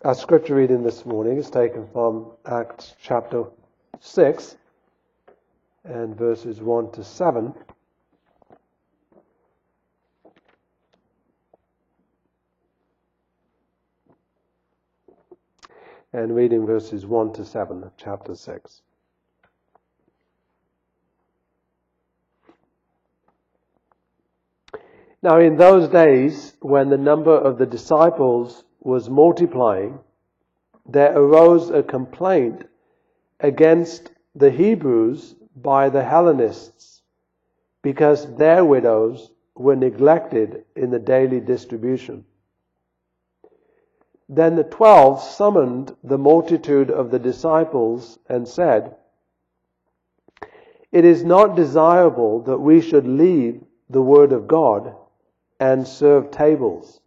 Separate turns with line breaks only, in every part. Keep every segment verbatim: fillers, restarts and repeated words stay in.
Our scripture reading this morning is taken from Acts chapter six and verses one to seven. And reading verses one to seven of chapter six. Now in those days, when the number of the disciples was multiplying, there arose a complaint against the Hebrews by the Hellenists, because their widows were neglected in the daily distribution. Then the twelve summoned the multitude of the disciples and said, "It is not desirable that we should leave the word of God and serve tables.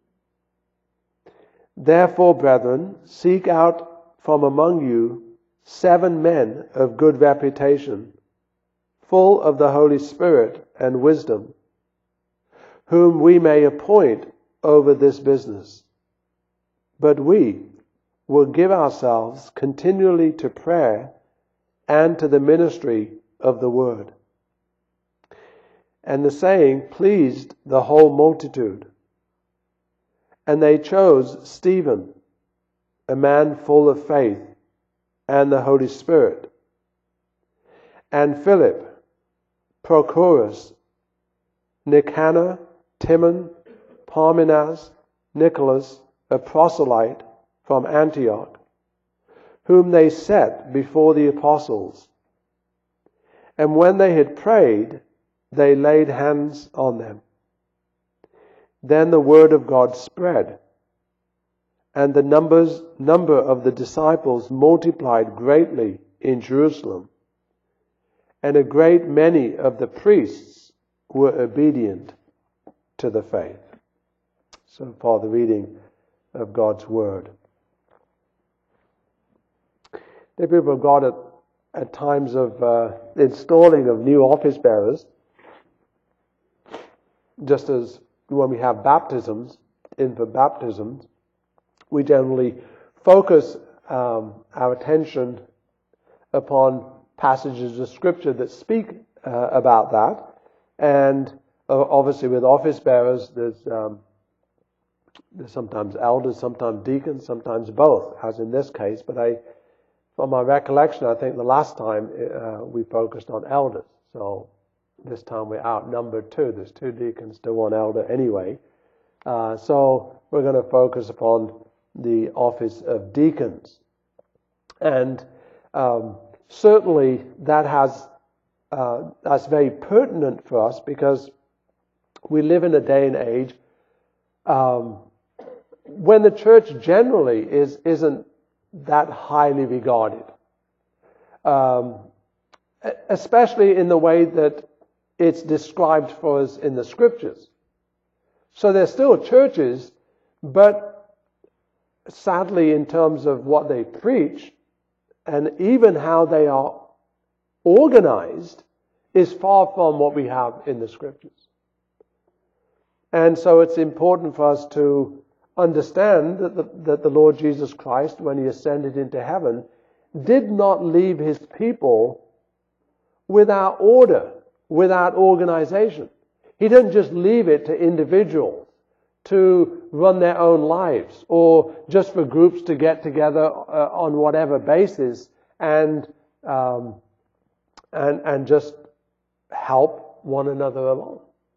Therefore, brethren, seek out from among you seven men of good reputation, full of the Holy Spirit and wisdom, whom we may appoint over this business. But we will give ourselves continually to prayer and to the ministry of the word." And the saying pleased the whole multitude. And they chose Stephen, a man full of faith and the Holy Spirit, and Philip, Prochorus, Nicanor, Timon, Parmenas, Nicholas, a proselyte from Antioch, whom they set before the apostles. And when they had prayed, they laid hands on them. Then the word of God spread, and the numbers, number of the disciples multiplied greatly in Jerusalem, and a great many of the priests were obedient to the faith. So far the reading of God's word. The people of God, at, at times of uh, installing of new office bearers, just as when we have baptisms, infant baptisms, we generally focus um, our attention upon passages of Scripture that speak uh, about that. And uh, obviously with office bearers, there's, um, there's sometimes elders, sometimes deacons, sometimes both, as in this case. But I, from my recollection, I think the last time uh, we focused on elders. So this time we're outnumbered two. There's two deacons to one elder anyway. Uh, so we're going to focus upon the office of deacons. And um, certainly that has uh, that's very pertinent for us, because we live in a day and age um, when the church generally is, isn't that highly regarded. Um, especially in the way that it's described for us in the Scriptures. So there's still churches, but sadly in terms of what they preach and even how they are organized is far from what we have in the Scriptures. And so it's important for us to understand that the, that the Lord Jesus Christ, when He ascended into heaven, did not leave His people without order, without organization. He didn't just leave it to individuals to run their own lives, or just for groups to get together uh, on whatever basis and um, and and just help one another along.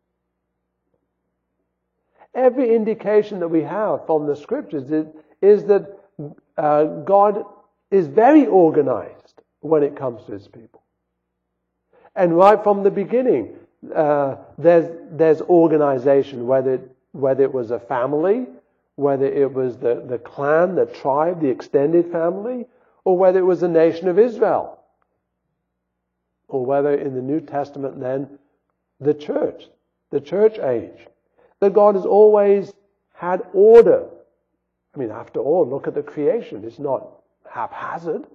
Every indication that we have from the Scriptures is, is that uh, God is very organized when it comes to His people. And right from the beginning, uh, there's there's organization, whether it, whether it was a family, whether it was the, the clan, the tribe, the extended family, or whether it was the nation of Israel, or whether in the New Testament then the church, the church age. That God has always had order. I mean, after all, look at the creation. It's not haphazard.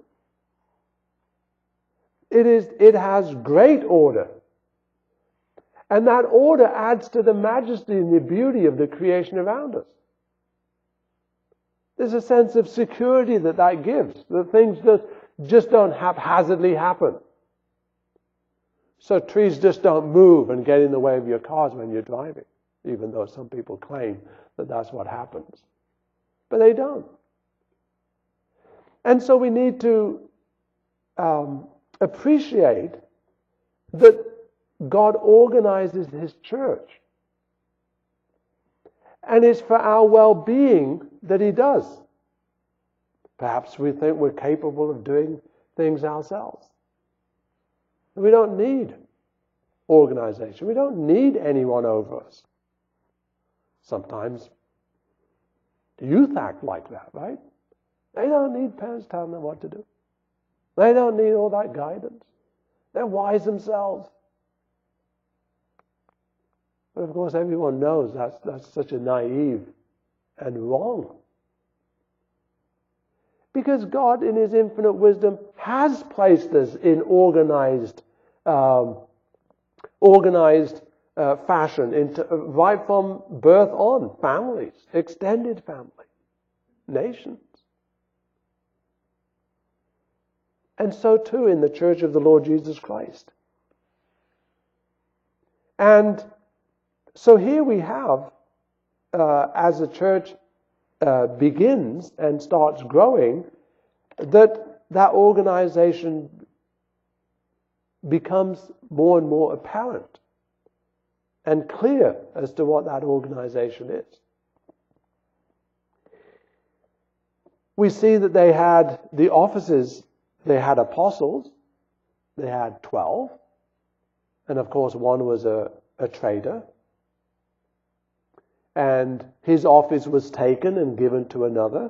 It is, it has great order. And that order adds to the majesty and the beauty of the creation around us. There's a sense of security that that gives, that things just, just don't haphazardly happen. So trees just don't move and get in the way of your cars when you're driving, even though some people claim that that's what happens. But they don't. And so we need to um, appreciate that God organizes His church. And it's for our well-being that He does. Perhaps we think we're capable of doing things ourselves. We don't need organization. We don't need anyone over us. Sometimes youth act like that, right? They don't need parents telling them what to do. They don't need all that guidance. They're wise themselves. But of course, everyone knows that's, that's such a naive and wrong. Because God, in His infinite wisdom, has placed us in organized, um, organized uh, fashion, into, right from birth on, families, extended family, nations. And so too in the Church of the Lord Jesus Christ. And so here we have, uh, as the church uh, begins and starts growing, that that organization becomes more and more apparent and clear as to what that organization is. We see that they had the offices, they had apostles, they had twelve, and of course one was a, a trader. And his office was taken and given to another.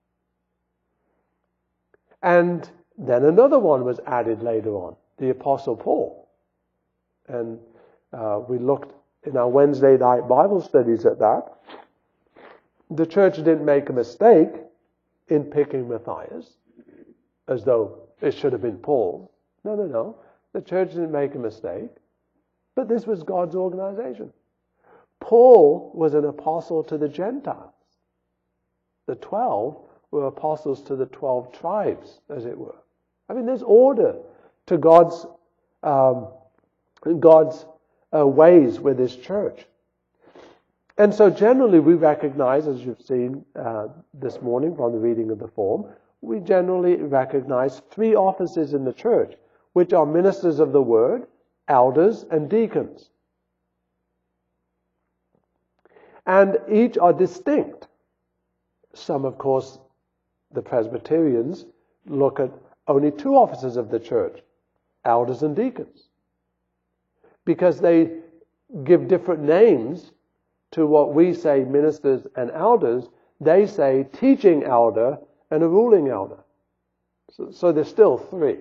And then another one was added later on, the Apostle Paul. And uh, we looked in our Wednesday night Bible studies at that. The church didn't make a mistake in picking Matthias, as though it should have been Paul. No, no, no. The church didn't make a mistake. But this was God's organization. Paul was an apostle to the Gentiles. The twelve were apostles to the twelve tribes, as it were. I mean, there's order to God's um, God's uh, ways with His church. And so generally we recognize, as you've seen uh, this morning from the reading of the form, we generally recognize three offices in the church, which are ministers of the word, elders, and deacons. And each are distinct. Some, of course, the Presbyterians look at only two offices of the church, elders and deacons, because they give different names to what we say ministers and elders. They say teaching elder and a ruling elder. So, so there's still three.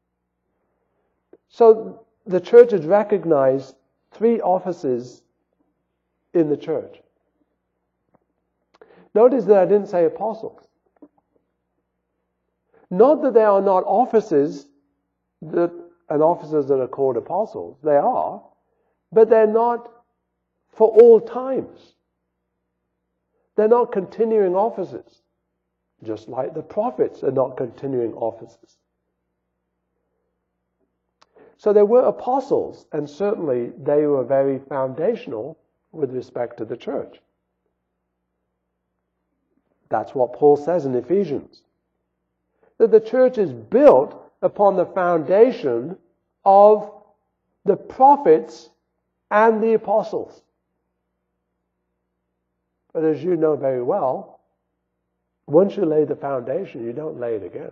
So the church has recognized three offices in the church. Notice that I didn't say apostles. Not that there are not offices that and officers that are called apostles. They are, but they're not for all times. They're not continuing offices, just like the prophets are not continuing offices. So there were apostles, and certainly they were very foundational with respect to the church. That's what Paul says in Ephesians. That the church is built upon the foundation of the prophets and the apostles. But as you know very well, once you lay the foundation, you don't lay it again.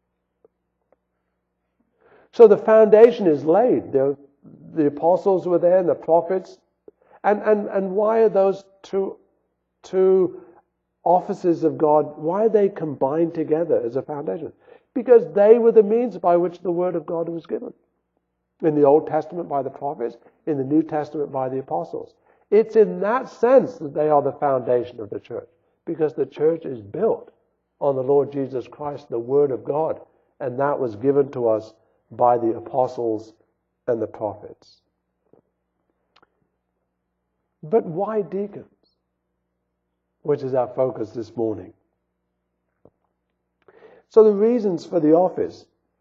So the foundation is laid. The, the apostles were there and the prophets. And, and, and why are those two, two offices of God, why are they combined together as a foundation? Because they were the means by which the word of God was given. In the Old Testament by the prophets, in the New Testament by the apostles. It's in that sense that they are the foundation of the church. Because the church is built on the Lord Jesus Christ, the word of God. And that was given to us by the apostles and the prophets. But why deacons? Which is our focus this morning. So the reasons for the office.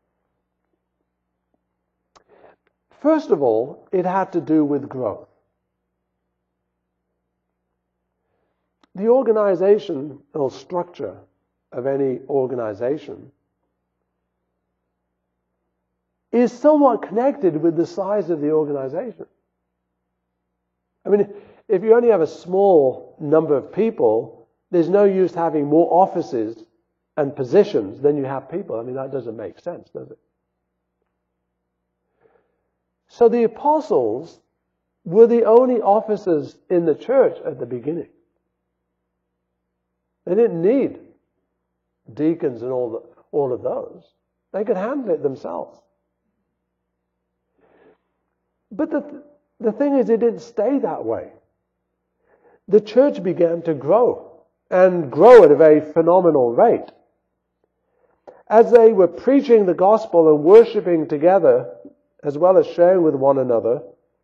First of all, it had to do with growth. The organizational structure of any organization is somewhat connected with the size of the organization. I mean, if you only have a small number of people, there's no use having more offices and positions than you have people. I mean, that doesn't make sense, does it? So the apostles were the only officers in the church at the beginning. They didn't need deacons and all the, all of those. They could handle it themselves. But the, the thing is, it didn't stay that way. The church began to grow, and grow at a very phenomenal rate. As they were preaching the gospel and worshiping together, as well as sharing with one another,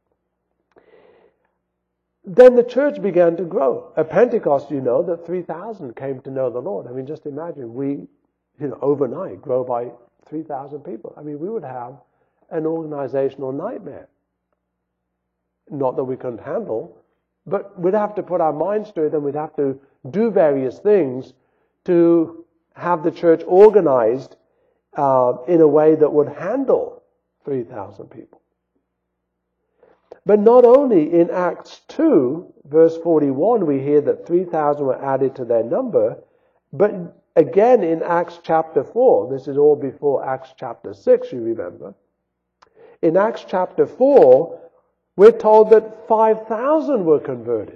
then the church began to grow. At Pentecost, you know, that three thousand came to know the Lord. I mean, just imagine, we, you know, overnight grow by three thousand people. I mean, we would have an organizational nightmare. Not that we couldn't handle, but we'd have to put our minds to it, and we'd have to do various things to have the church organized uh, in a way that would handle three thousand people. But not only in Acts two, verse forty-one, we hear that three thousand were added to their number, but again in Acts chapter four, this is all before Acts chapter six, you remember. In Acts chapter four, we're told that five thousand were converted.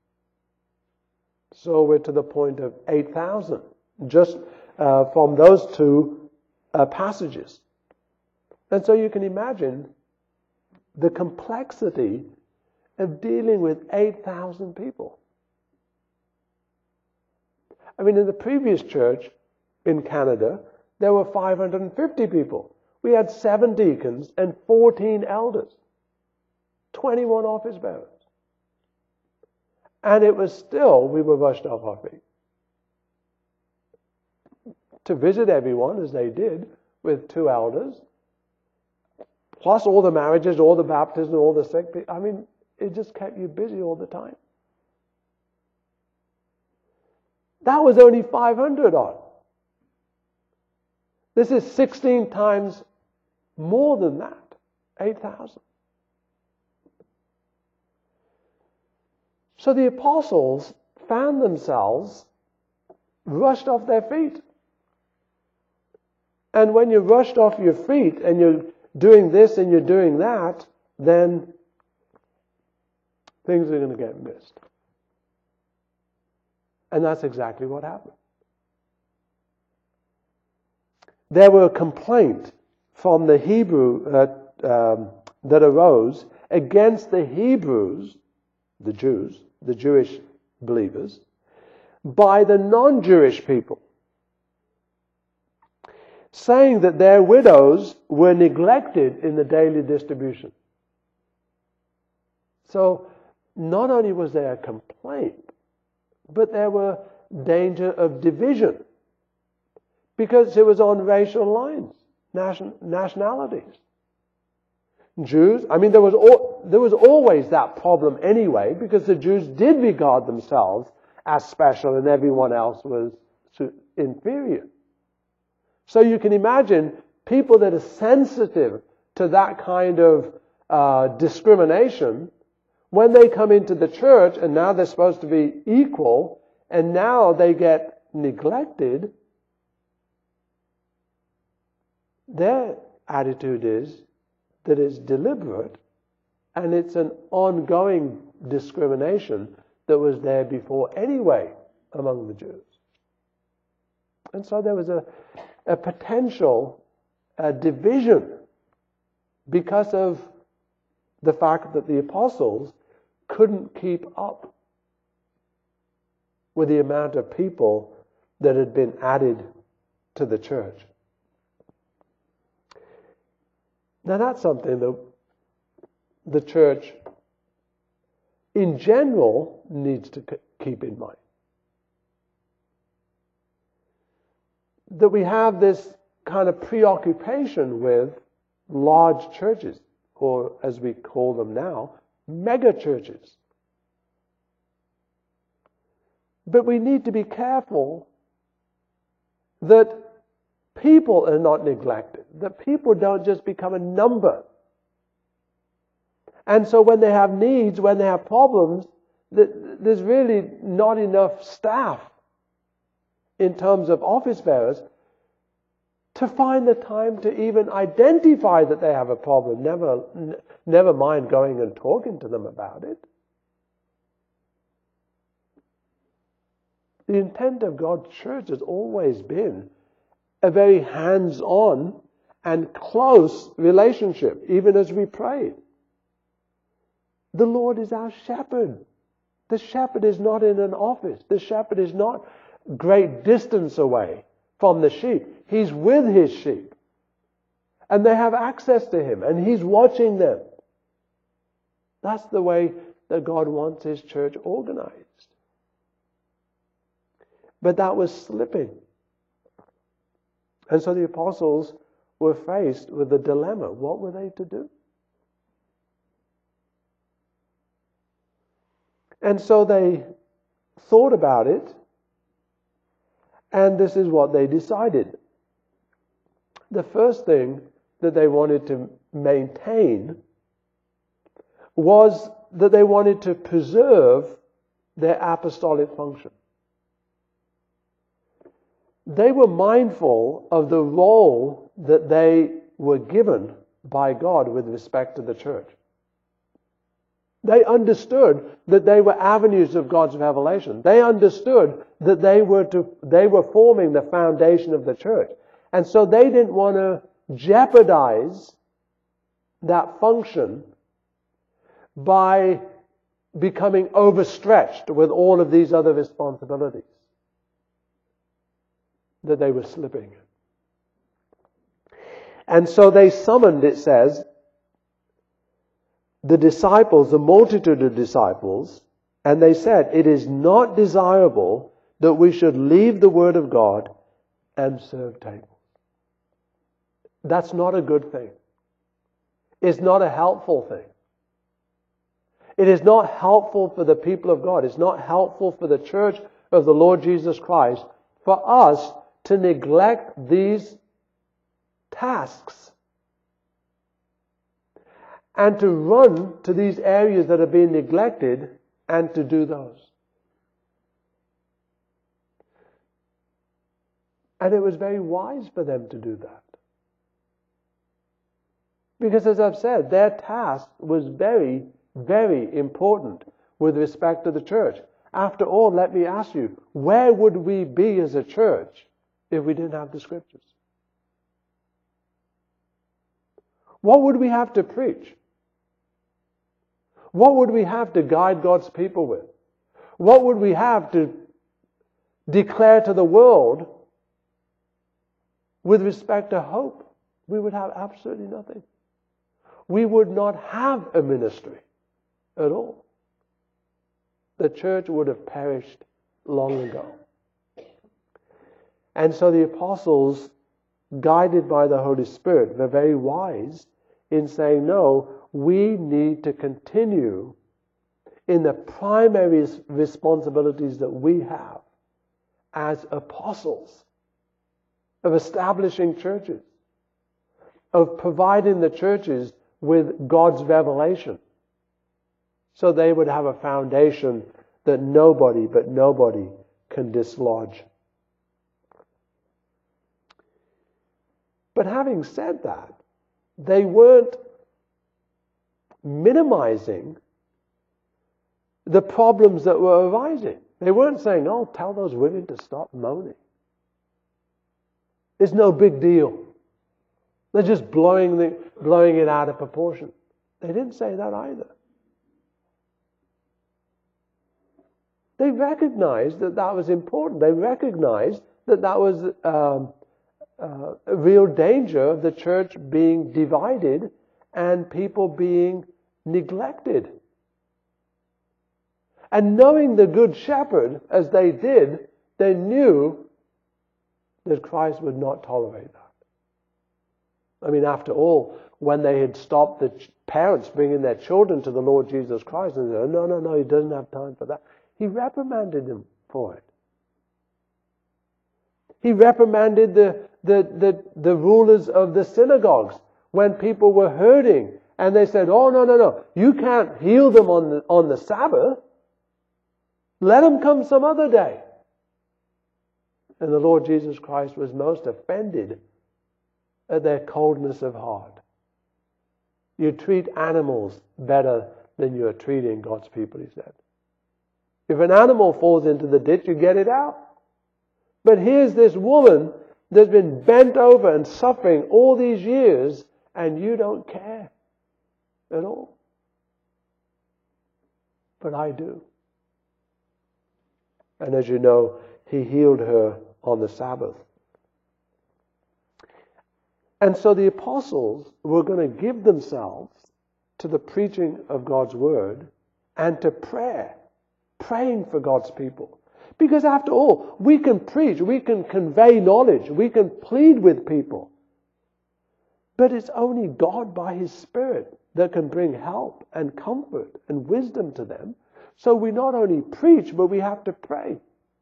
So we're to the point of eight thousand, just uh, from those two uh, passages. And so you can imagine the complexity of dealing with eight thousand people. I mean, in the previous church in Canada, there were five hundred fifty people. We had seven deacons and fourteen elders, twenty-one office bearers. And it was still, we were rushed off our feet to visit everyone, as they did, with two elders, plus all the marriages, all the baptisms, all the sick people. I mean, it just kept you busy all the time. That was only five hundred odd. This is sixteen times more than that, eight thousand. So the apostles found themselves rushed off their feet. And when you're rushed off your feet and you're doing this and you're doing that, then things are going to get missed. And that's exactly what happened. There were complaints from the Hebrew uh, um, that arose against the Hebrews, the Jews, the Jewish believers, by the non-Jewish people, saying that their widows were neglected in the daily distribution. So not only was there a complaint, but there were danger of division, because it was on racial lines, nation, nationalities. Jews, I mean, there was al- there was always that problem anyway, because the Jews did regard themselves as special and everyone else was inferior. So you can imagine people that are sensitive to that kind of uh, discrimination, when they come into the church and now they're supposed to be equal, and now they get neglected, their attitude is that it's deliberate and it's an ongoing discrimination that was there before anyway among the Jews. And so there was a, a potential a division because of the fact that the apostles couldn't keep up with the amount of people that had been added to the church. Now that's something that the church in general needs to keep in mind. that we have this kind of preoccupation with large churches, or as we call them now, mega churches. But we need to be careful that people are not neglected, that people don't just become a number. And so when they have needs, when they have problems, there's really not enough staff in terms of office bearers to find the time to even identify that they have a problem, never, never mind going and talking to them about it. The intent of God's church has always been a very hands-on and close relationship, even as we prayed. The Lord is our shepherd. The shepherd is not in an office. The shepherd is not great distance away from the sheep. He's with his sheep. And they have access to him, and he's watching them. That's the way that God wants his church organized. But that was slipping. And so the apostles were faced with a dilemma. What were they to do? And so they thought about it, and this is what they decided. The first thing that they wanted to maintain was that they wanted to preserve their apostolic function. They were mindful of the role that they were given by God with respect to the church. They understood that they were avenues of God's revelation. They understood that they were to, they were forming the foundation of the church. And so they didn't want to jeopardize that function by becoming overstretched with all of these other responsibilities that they were slipping. And so they summoned, it says, the disciples, the multitude of disciples, and they said, it is not desirable that we should leave the word of God and serve tables. That's not a good thing. It's not a helpful thing. It is not helpful for the people of God. It's not helpful for the church of the Lord Jesus Christ for us to neglect these tasks and to run to these areas that are being neglected and to do those. And it was very wise for them to do that. Because as I've said, their task was very, very important with respect to the church. After all, let me ask you, where would we be as a church if we didn't have the Scriptures? What would we have to preach? What would we have to guide God's people with? What would we have to declare to the world with respect to hope? We would have absolutely nothing. We would not have a ministry at all. The church would have perished long ago. And so the apostles, guided by the Holy Spirit, were very wise in saying, no, we need to continue in the primary responsibilities that we have as apostles, of establishing churches, of providing the churches with God's revelation, so they would have a foundation that nobody but nobody can dislodge. But having said that, they weren't minimizing the problems that were arising. They weren't saying, oh, tell those women to stop moaning. It's no big deal. They're just blowing, the, blowing it out of proportion. They didn't say that either. They recognized that that was important. They recognized that that was um, uh, a real danger of the church being divided and people being neglected. And knowing the Good Shepherd, as they did, they knew that Christ would not tolerate that. I mean, after all, when they had stopped the parents bringing their children to the Lord Jesus Christ, and they said, no, no, no, he doesn't have time for that. He reprimanded them for it. He reprimanded the, the, the, the rulers of the synagogues when people were hurting, and they said, oh, no, no, no, you can't heal them on the, on the Sabbath. Let them come some other day. And the Lord Jesus Christ was most offended at their coldness of heart. You treat animals better than you are treating God's people, he said. If an animal falls into the ditch, you get it out. But here's this woman that's been bent over and suffering all these years, and you don't care at all. But I do. And as you know, he healed her on the Sabbath. And so the apostles were going to give themselves to the preaching of God's word and to prayer, praying for God's people. Because after all, we can preach, we can convey knowledge, we can plead with people. But it's only God by his Spirit that can bring help and comfort and wisdom to them. So we not only preach, but we have to pray.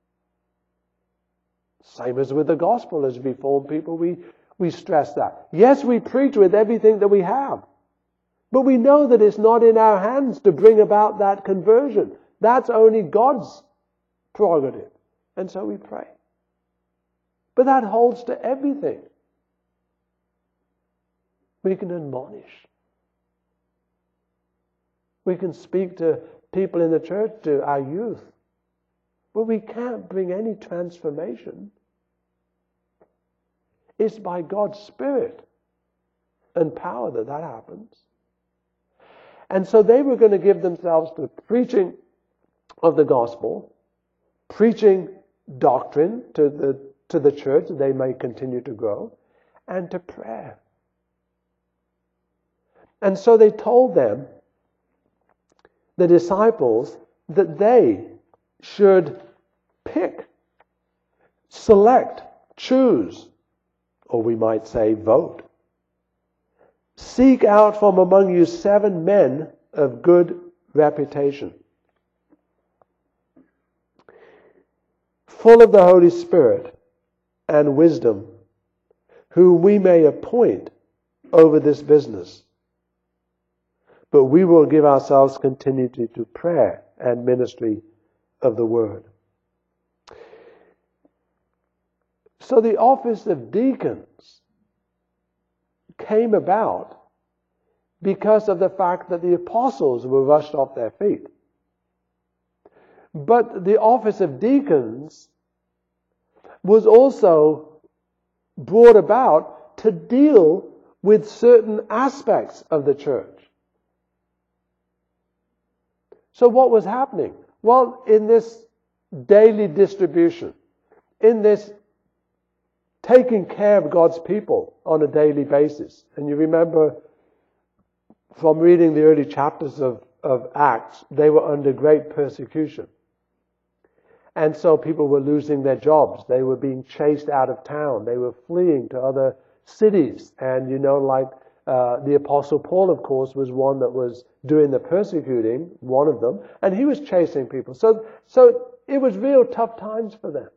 Same as with the gospel, as Reformed people, we, we stress that. Yes, we preach with everything that we have. But we know that it's not in our hands to bring about that conversion. That's only God's prerogative. And so we pray. But that holds to everything. We can admonish. We can speak to people in the church, to our youth. But we can't bring any transformation. It's by God's Spirit and power that that happens. And so they were going to give themselves to preaching of the gospel, preaching doctrine to the, to the church that they may continue to grow, and to prayer. And so they told them, the disciples, that they should pick, select, choose, or we might say vote. Seek out from among you seven men of good reputation, full of the Holy Spirit and wisdom, whom we may appoint over this business. But we will give ourselves continually to prayer and ministry of the word. So the office of deacons came about because of the fact that the apostles were rushed off their feet. But the office of deacons was also brought about to deal with certain aspects of the church. So what was happening? Well, in this daily distribution, in this taking care of God's people on a daily basis, and you remember from reading the early chapters of, of Acts, they were under great persecution. And so people were losing their jobs. They were being chased out of town. They were fleeing to other cities. And, you know, like uh, the Apostle Paul, of course, was one that was doing the persecuting, one of them. And he was chasing people. So, so it was real tough times for them.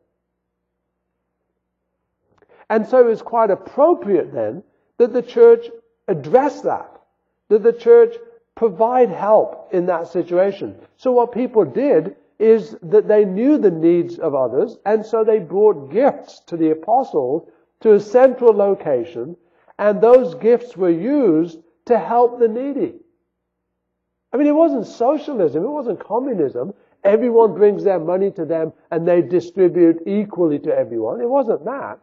And so it was quite appropriate then that the church address that. That the church provide help in that situation. So what people did is that they knew the needs of others, and so they brought gifts to the apostles to a central location, and those gifts were used to help the needy. I mean, it wasn't socialism, it wasn't communism. Everyone brings their money to them and they distribute equally to everyone. It wasn't that.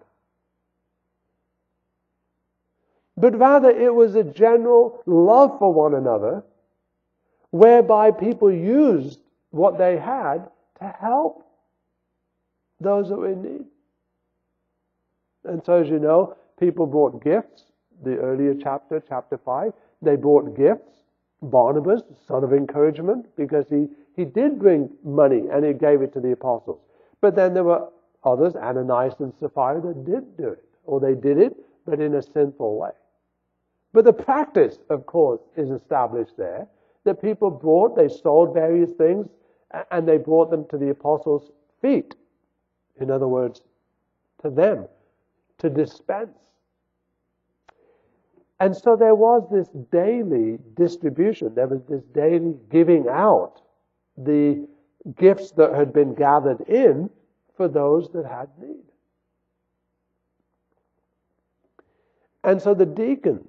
But rather it was a general love for one another, whereby people used what they had to help those that were in need. And so, as you know, people brought gifts. The earlier chapter, chapter five, they brought gifts. Barnabas, son of encouragement, because he, he did bring money and he gave it to the apostles. But then there were others, Ananias and Sapphira, that did do it, or they did it, but in a sinful way. But the practice, of course, is established there, that people brought, they sold various things, and they brought them to the apostles' feet. In other words, to them, to dispense. And so there was this daily distribution, there was this daily giving out the gifts that had been gathered in for those that had need. And so the deacons'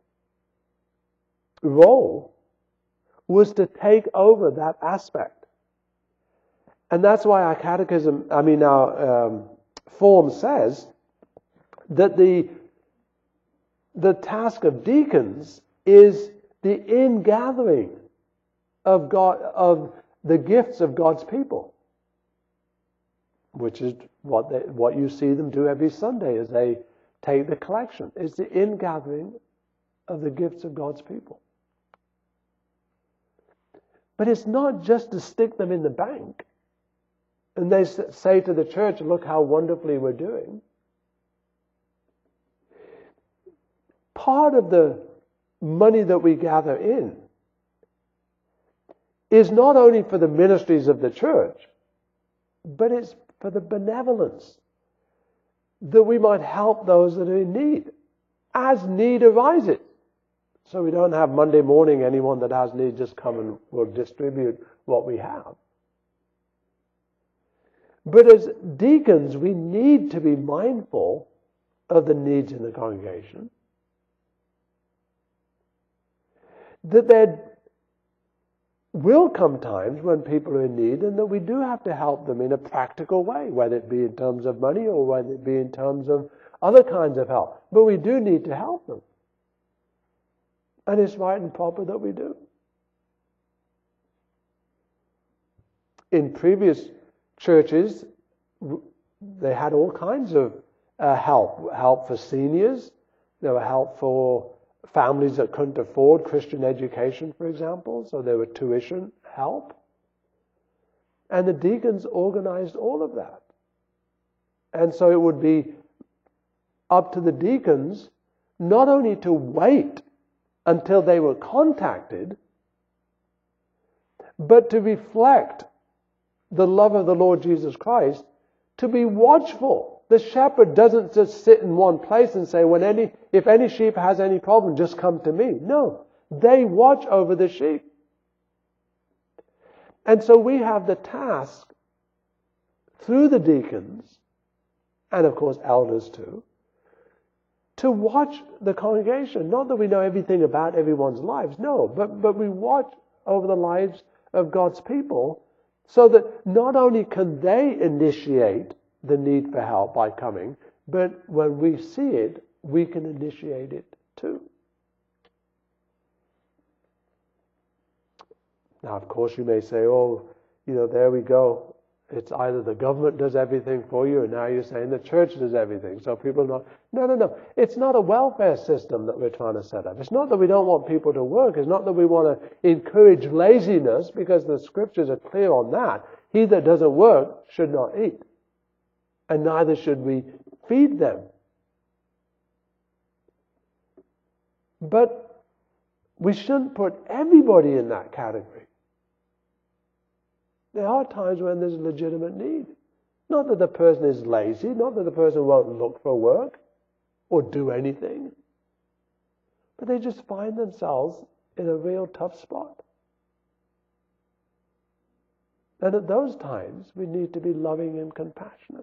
role was to take over that aspect. And that's why our catechism, I mean our um, form says that the the task of deacons is the ingathering of God, of the gifts of God's people, which is what they, what you see them do every Sunday as they take the collection. It's the ingathering of the gifts of God's people. But it's not just to stick them in the bank and they say to the church, look how wonderfully we're doing. Part of the money that we gather in is not only for the ministries of the church, but it's for the benevolence, that we might help those that are in need, as need arises. So we don't have Monday morning anyone that has need just come and we'll distribute what we have. But as deacons, we need to be mindful of the needs in the congregation. That there will come times when people are in need and that we do have to help them in a practical way, whether it be in terms of money or whether it be in terms of other kinds of help. But we do need to help them. And it's right and proper that we do. In previous churches, they had all kinds of uh, help. Help for seniors. There were help for families that couldn't afford Christian education, for example. So there were tuition help. And the deacons organized all of that. And so it would be up to the deacons not only to wait until they were contacted, but to reflect the love of the Lord Jesus Christ, to be watchful. The shepherd doesn't just sit in one place and say, when any, if any sheep has any problem, just come to me. No, they watch over the sheep. And so we have the task through the deacons, and of course elders too, to watch the congregation. Not that we know everything about everyone's lives, no, but, but we watch over the lives of God's people so that not only can they initiate the need for help by coming, but when we see it, we can initiate it too. Now, of course, you may say, oh, you know, there we go. It's either the government does everything for you, and now you're saying the church does everything. So people know. No, no, no. It's not a welfare system that we're trying to set up. It's not that we don't want people to work. It's not that we want to encourage laziness, because the scriptures are clear on that. He that doesn't work should not eat. And neither should we feed them. But we shouldn't put everybody in that category. There are times when there's a legitimate need. Not that the person is lazy, not that the person won't look for work or do anything, but they just find themselves in a real tough spot. And at those times, we need to be loving and compassionate.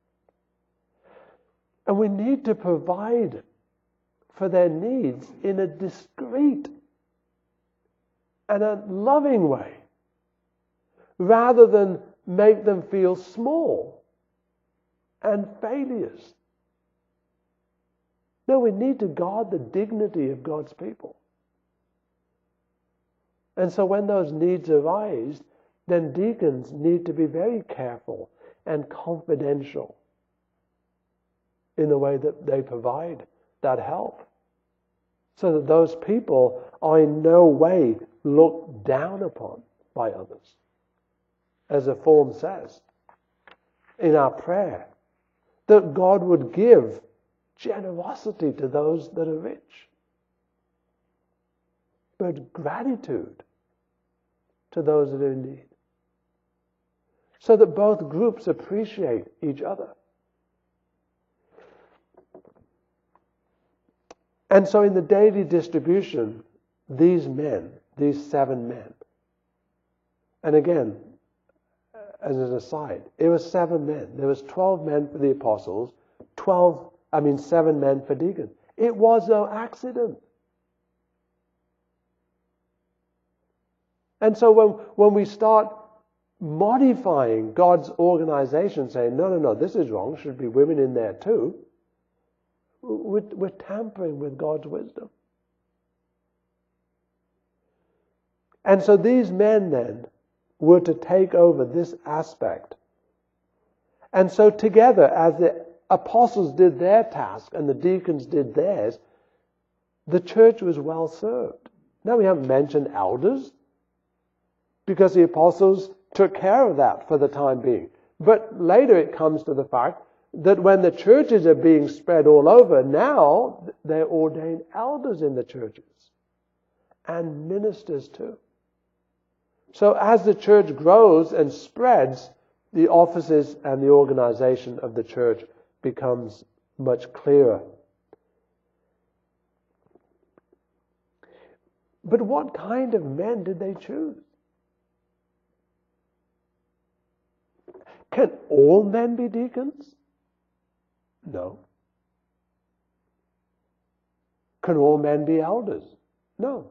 And we need to provide for their needs in a discreet and a loving way, rather than make them feel small and failures. No, we need to guard the dignity of God's people. And so when those needs arise, then deacons need to be very careful and confidential in the way that they provide that help, so that those people are in no way looked down upon by others. As the form says, in our prayer, that God would give generosity to those that are rich, but gratitude to those that are in need, so that both groups appreciate each other. And so in the daily distribution, these men, these seven men, and again, as an aside, it was seven men. There was twelve men for the apostles, twelve, I mean seven men for deacons. It was no accident. And so when, when we start modifying God's organization, saying, no, no, no, this is wrong, should be women in there too, we're, we're tampering with God's wisdom. And so these men then were to take over this aspect. And so together, as the apostles did their task and the deacons did theirs, the church was well served. Now we haven't mentioned elders, because the apostles took care of that for the time being. But later it comes to the fact that when the churches are being spread all over, now they're ordained elders in the churches and ministers too. So as the church grows and spreads, the offices and the organization of the church becomes much clearer. But what kind of men did they choose? Can all men be deacons? No. Can all men be elders? No.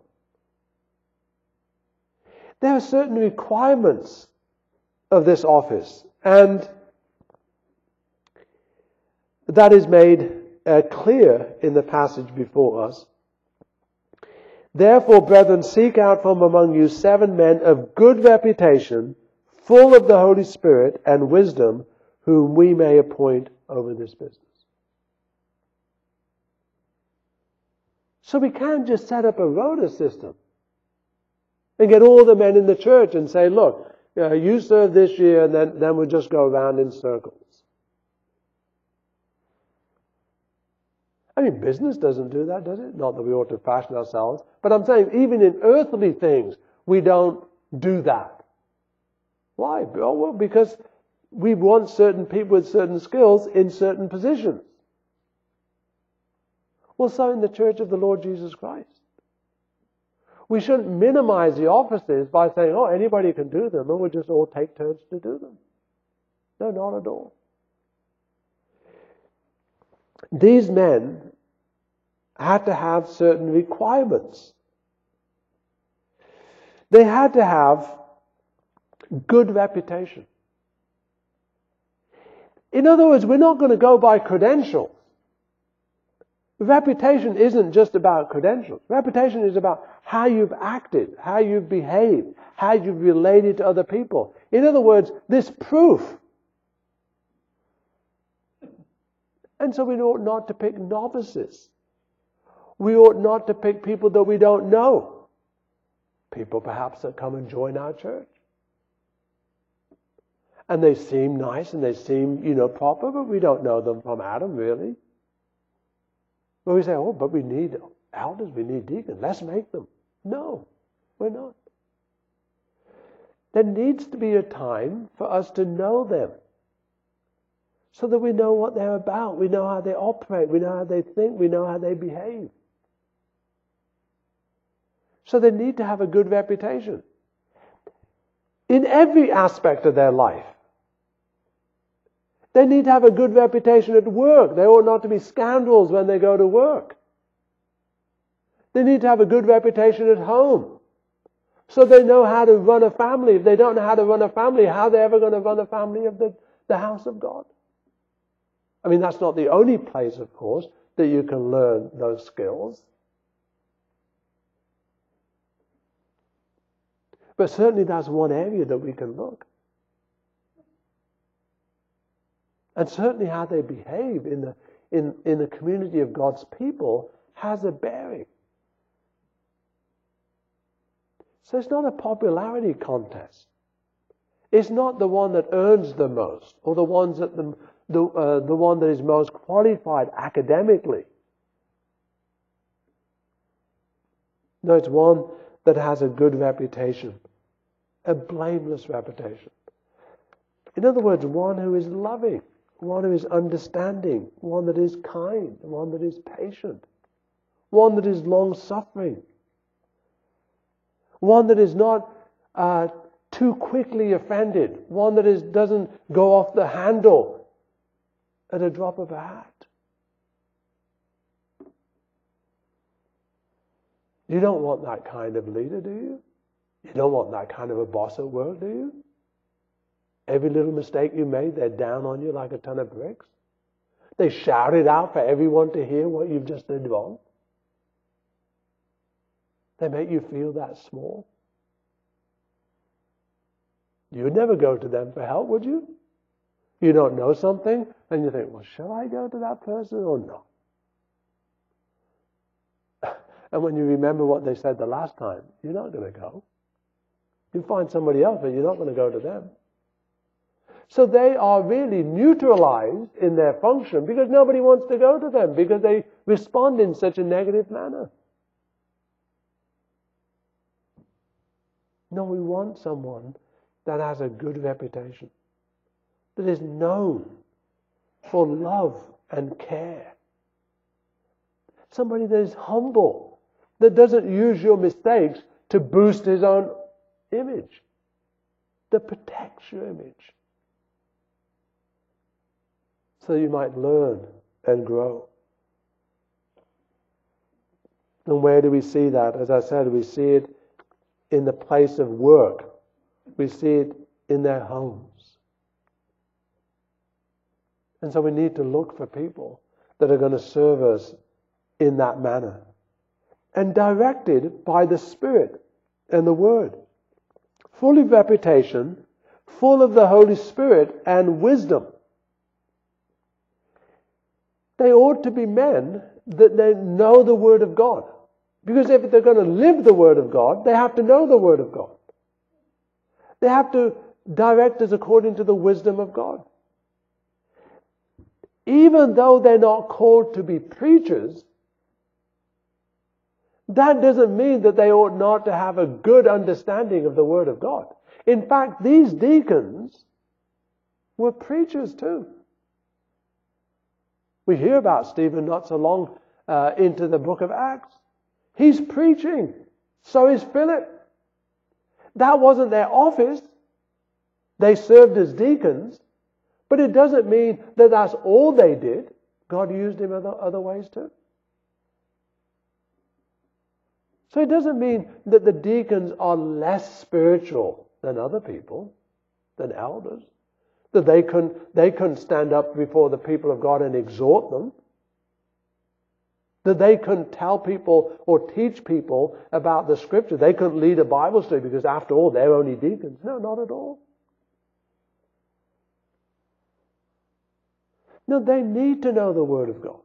There are certain requirements of this office, and that is made uh, clear in the passage before us. Therefore, brethren, seek out from among you seven men of good reputation, full of the Holy Spirit and wisdom, whom we may appoint over this business. So we can't just set up a rota system and get all the men in the church and say, look, uh, you serve this year, and then, then we'll just go around in circles. I mean, business doesn't do that, does it? Not that we ought to fashion ourselves. But I'm saying, even in earthly things, we don't do that. Why? Oh, well, because we want certain people with certain skills in certain positions. Well, so in the church of the Lord Jesus Christ. We shouldn't minimize the offices by saying, oh, anybody can do them, and we'll just all take turns to do them. No, not at all. These men had to have certain requirements. They had to have good reputation. In other words, we're not going to go by credentials. Reputation isn't just about credentials. Reputation is about how you've acted, how you've behaved, how you've related to other people. In other words, this proof. And so we ought not to pick novices. We ought not to pick people that we don't know. People perhaps that come and join our church. And they seem nice and they seem, you know, proper, but we don't know them from Adam, really. But we say, oh, but we need elders, we need deacons. Let's make them. No, we're not. There needs to be a time for us to know them, so that we know what they're about. We know how they operate. We know how they think. We know how they behave. So they need to have a good reputation in every aspect of their life. They need to have a good reputation at work. They ought not to be scoundrels when they go to work. They need to have a good reputation at home, so they know how to run a family. If they don't know how to run a family, how are they ever going to run a family of the, the house of God? I mean, that's not the only place, of course, that you can learn those skills. But certainly that's one area that we can look. And certainly how they behave in the, in, in the community of God's people has a bearing. So it's not a popularity contest. It's not the one that earns the most or the ones that the, the, uh, the one that is most qualified academically. No, it's one that has a good reputation, a blameless reputation. In other words, one who is loving, one who is understanding, one that is kind, one that is patient, one that is long-suffering, one that is not uh, too quickly offended, one that is, doesn't go off the handle at a drop of a hat. You don't want that kind of leader, do you? You don't want that kind of a boss at work, do you? Every little mistake you made, they're down on you like a ton of bricks. They shout it out for everyone to hear what you've just done wrong. They make you feel that small. You'd never go to them for help, would you? You don't know something, and you think, well, shall I go to that person or not? And when you remember what they said the last time, you're not going to go. You find somebody else, but you're not going to go to them. So they are really neutralized in their function because nobody wants to go to them because they respond in such a negative manner. No, we want someone that has a good reputation, that is known for love and care. Somebody that is humble, that doesn't use your mistakes to boost his own image, that protects your image, so you might learn and grow. And where do we see that? As I said, we see it in the place of work. We see it in their homes. And so we need to look for people that are going to serve us in that manner. And directed by the Spirit and the Word. Full of reputation, full of the Holy Spirit and wisdom. They ought to be men that they know the Word of God. Because if they're going to live the Word of God, they have to know the Word of God. They have to direct us according to the wisdom of God. Even though they're not called to be preachers, that doesn't mean that they ought not to have a good understanding of the Word of God. In fact, these deacons were preachers too. We hear about Stephen not so long uh, into the book of Acts. He's preaching. So is Philip. That wasn't their office. They served as deacons. But it doesn't mean that that's all they did. God used him other, other ways too. So it doesn't mean that the deacons are less spiritual than other people, than elders. That they couldn't, they couldn't stand up before the people of God and exhort them. That they couldn't tell people or teach people about the Scripture. They couldn't lead a Bible study because after all, they're only deacons. No, not at all. No, they need to know the Word of God.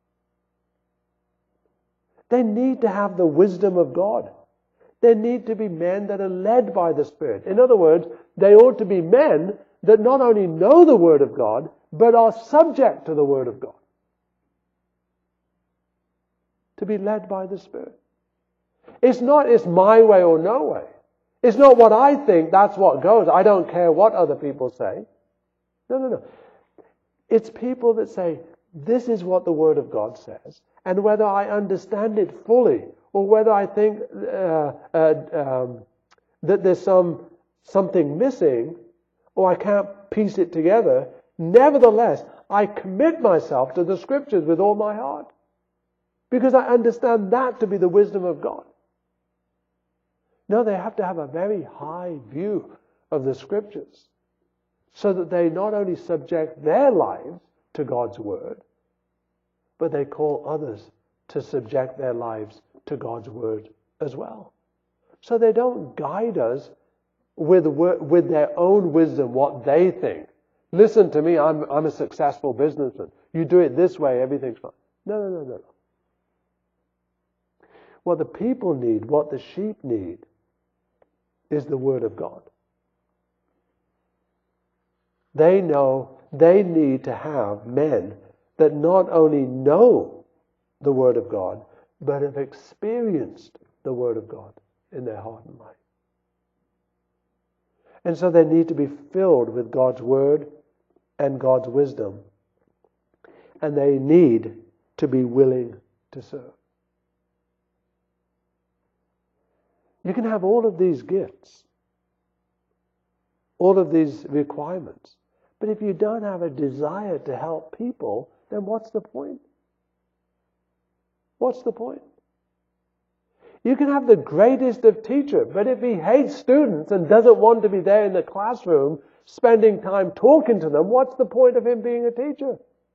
They need to have the wisdom of God. They need to be men that are led by the Spirit. In other words, they ought to be men that not only know the Word of God, but are subject to the Word of God. To be led by the Spirit. It's not, it's my way or no way. It's not what I think, that's what goes. I don't care what other people say. No, no, no. It's people that say, this is what the Word of God says. And whether I understand it fully, or whether I think uh, uh, um, that there's some something missing, or I can't piece it together, nevertheless, I commit myself to the Scriptures with all my heart. Because I understand that to be the wisdom of God. No, they have to have a very high view of the Scriptures, so that they not only subject their lives to God's Word, but they call others to subject their lives to God's Word as well. So they don't guide us with, with their own wisdom, what they think. Listen to me, I'm, I'm a successful businessman. You do it this way, everything's fine. No, no, no, no. What the people need, what the sheep need, is the Word of God. They know they need to have men that not only know the Word of God, but have experienced the Word of God in their heart and life. And so they need to be filled with God's Word and God's wisdom. And they need to be willing to serve. You can have all of these gifts, all of these requirements, but if you don't have a desire to help people, then what's the point? What's the point? You can have the greatest of teachers, but if he hates students and doesn't want to be there in the classroom, spending time talking to them, what's the point of him being a teacher?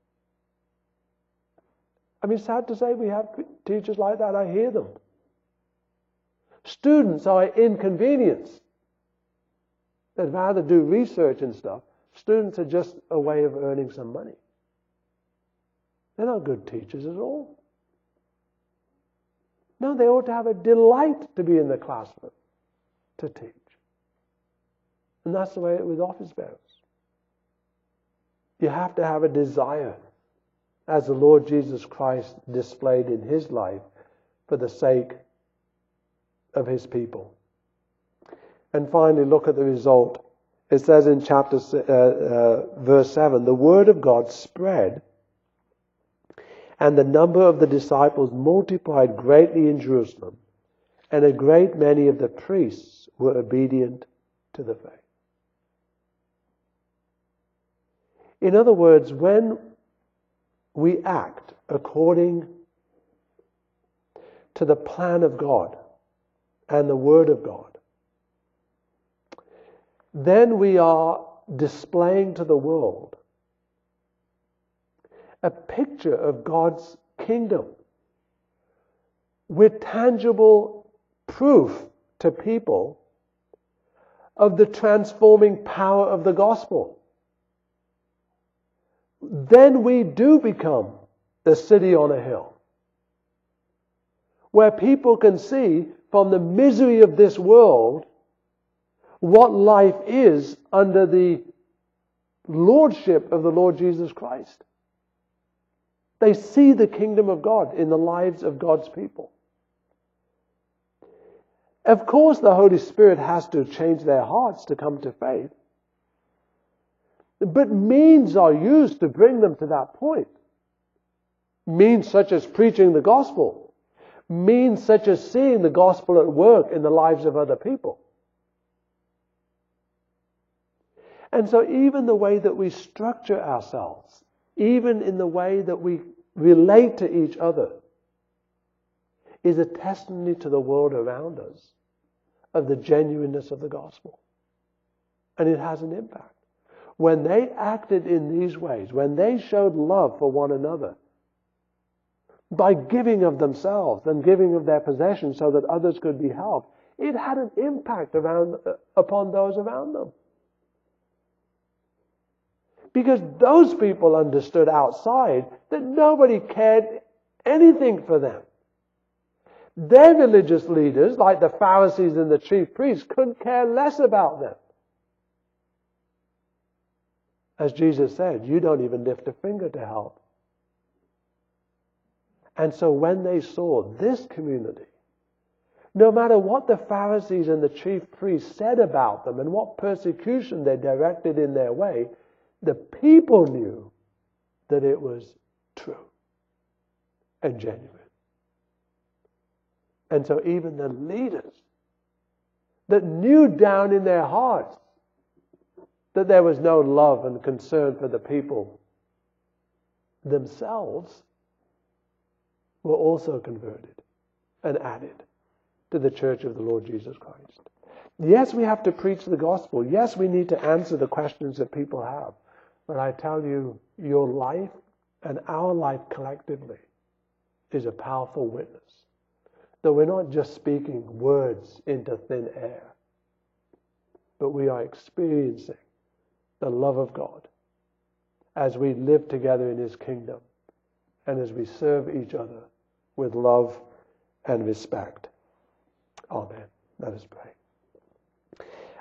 I mean, sad to say we have teachers like that. I hear them. Students are inconvenience. They'd rather do research and stuff. Students are just a way of earning some money. They're not good teachers at all. No, they ought to have a delight to be in the classroom, to teach. And that's the way it is with office bearers. You have to have a desire, as the Lord Jesus Christ displayed in his life, for the sake of his people. And finally, look at the result. It says in chapter uh, uh, verse seven, the word of God spread, and the number of the disciples multiplied greatly in Jerusalem, and a great many of the priests were obedient to the faith. In other words, when we act according to the plan of God and the Word of God, then we are displaying to the world a picture of God's kingdom with tangible proof to people of the transforming power of the gospel. Then we do become the city on a hill, where people can see from the misery of this world what life is under the lordship of the Lord Jesus Christ. They see the kingdom of God in the lives of God's people. Of course, the Holy Spirit has to change their hearts to come to faith. But means are used to bring them to that point. Means such as preaching the gospel. Means such as seeing the gospel at work in the lives of other people. And so even the way that we structure ourselves, even in the way that we relate to each other, is a testimony to the world around us of the genuineness of the gospel. And it has an impact. When they acted in these ways, when they showed love for one another, by giving of themselves and giving of their possessions so that others could be helped, it had an impact around, uh, upon those around them. Because those people understood outside that nobody cared anything for them. Their religious leaders, like the Pharisees and the chief priests, couldn't care less about them. As Jesus said, you don't even lift a finger to help. And so when they saw this community, no matter what the Pharisees and the chief priests said about them and what persecution they directed in their way, the people knew that it was true and genuine. And so even the leaders that knew down in their hearts that there was no love and concern for the people themselves were also converted and added to the church of the Lord Jesus Christ. Yes, we have to preach the gospel. Yes, we need to answer the questions that people have. But I tell you, your life and our life collectively is a powerful witness that we're not just speaking words into thin air, but we are experiencing the love of God as we live together in His kingdom and as we serve each other with love and respect. Amen. Let us pray.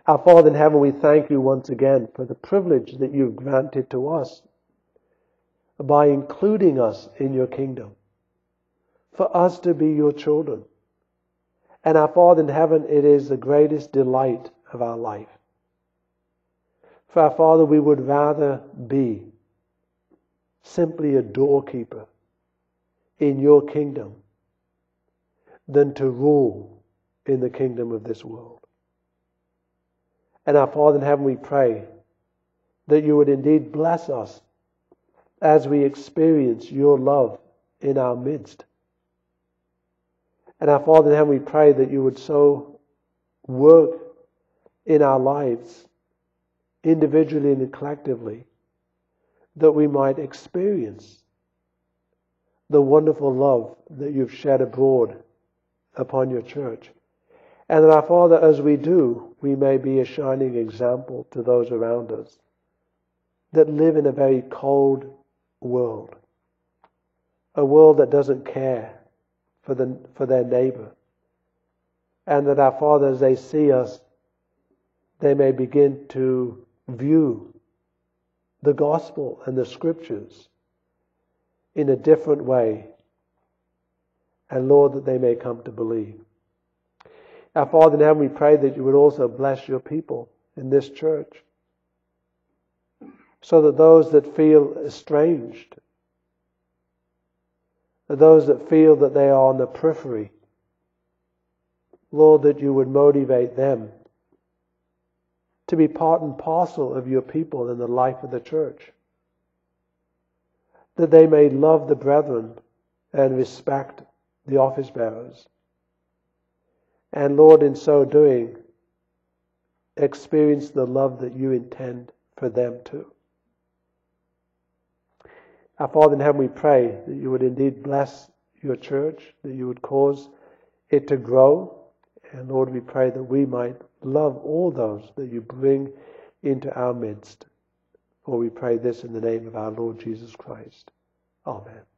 Our Father in heaven, we thank you once again for the privilege that you've granted to us by including us in your kingdom, for us to be your children. And our Father in heaven, it is the greatest delight of our life. For our Father, we would rather be simply a doorkeeper in your kingdom than to rule in the kingdom of this world. And our Father in heaven, we pray that you would indeed bless us as we experience your love in our midst. And our Father in heaven, we pray that you would so work in our lives, individually and collectively, that we might experience the wonderful love that you've shed abroad upon your church. And that our Father, as we do, we may be a shining example to those around us that live in a very cold world. A world that doesn't care for the for their neighbor. And that our Father, as they see us, they may begin to view the gospel and the scriptures in a different way. And Lord, that they may come to believe. Our Father in heaven, we pray that you would also bless your people in this church, so that those that feel estranged, those that feel that they are on the periphery, Lord, that you would motivate them to be part and parcel of your people in the life of the church, that they may love the brethren and respect the office bearers. And Lord, in so doing, experience the love that you intend for them too. Our Father in heaven, we pray that you would indeed bless your church, that you would cause it to grow. And Lord, we pray that we might love all those that you bring into our midst. For we pray this in the name of our Lord Jesus Christ. Amen.